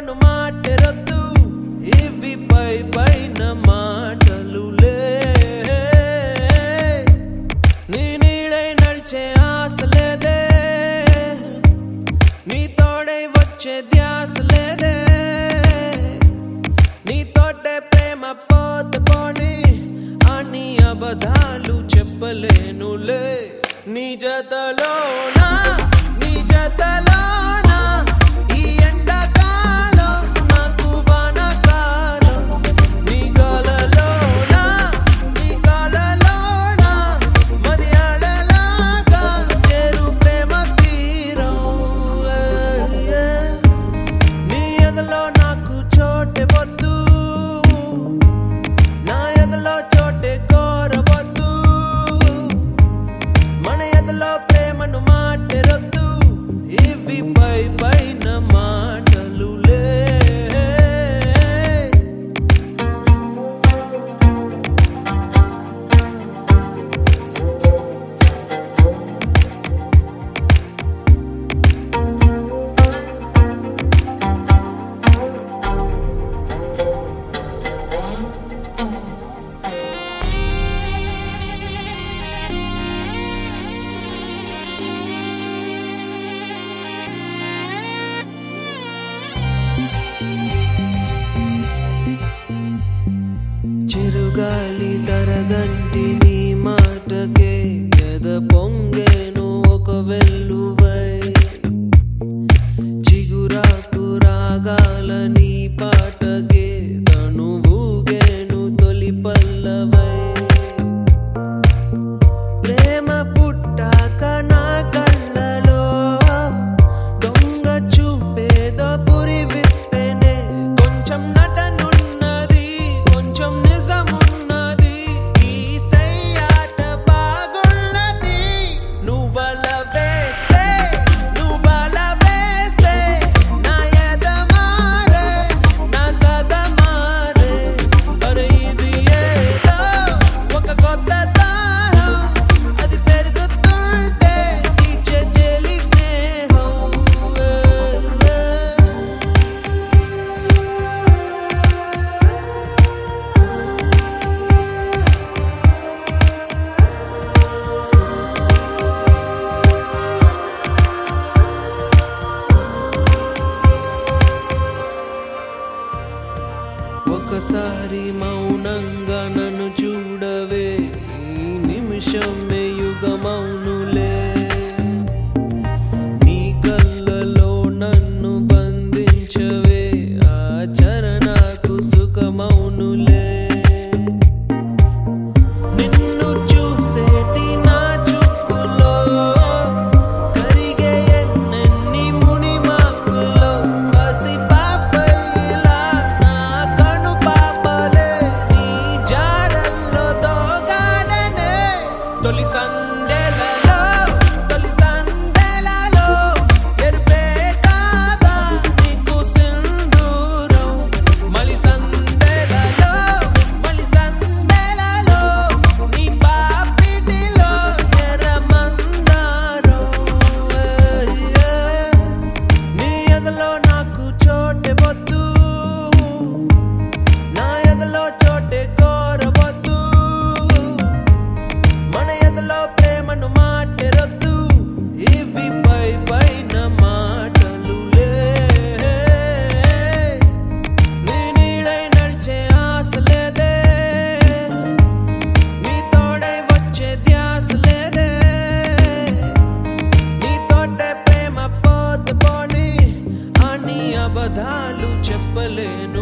ప్రేమను మాటెరొద్దు ఇవి పై పైన మాటలులే నీ నీడై నడిచే ఆశ లేదే నీ తోడై వచ్చే ధ్యాస లేదే నీ తోటే ప్రేమ పోతే పోని అని అబద్ధాలు చెప్పలేనులే నీ జతలోనా నీ జతలోనా ఈ ఎండాకాలం నాకు వానకాలం నీ గాలలోనా నీ గాలలోనా మదియాలలాగా చేరు ప్రేమ తీరం నీ ఎదలో నాకు చోటే వద్దు నా ఎదలో చోటే కోరవద్దు మన ఎదలో ప్రేమను మాటెరొద్దు ఇవి పై పైన మాటలులే చిరుగాలి తరగంటి నీ మాటకే ఎద పొంగేను ఒక వెల్లువై చిగురాకు రాగాల నీ పాటకే తను ఊగేను తొలి పల్లవై ప్రేమ పుట్టాక నా కళ్ళలో దొంగ చూపేదో పురి విప్పెనే కొంచెం నటనున్నది కొంచెం నిజమున్నది ఈ సయ్యాట బాగున్నది నువ్వల వేస్తే నా ఎద మారే నా కథ మారే అరే ఇది ఏదో ఒక కొత్త దాహం అది పెరుగుతుంటే తీర్చే చెలి స్నేహం ఒకసారి మౌనంగా నన్ను చూడవే ఈ నిమిషమే యుగమౌనులే నీ కళ్ళలో నన్ను బంధించవే ఆ చరణకు సుఖమౌనులే నిన్ను చూసేటి నా చూపులో కరిగే ఎన్నెన్ని మునిమాకుల్లో పసి పాపయ్యలా నా కను పాపలే నీ జాడల్లో దోగాడనే తొలి సందెలలో ఎరుపే కాదా నీకు సింధూరం మలి సందెలలో నీ పాపిటిలో ఎర్రమందారం నీ ఎదలో నాకు చోటే వద్దు నా ఎదలో చోటే కోరవద్దు మన ఎదలో ప్రేమను మాటెరొద్దు ఇవి పై పైన మాటలులే నీ నీడై నడిచే ఆశ లేదే నీ తోడై వచ్చే ధ్యాస లేదే నీ తోటే ప్రేమ పోతే పోని అని అబద్ధాలు చెప్పలేను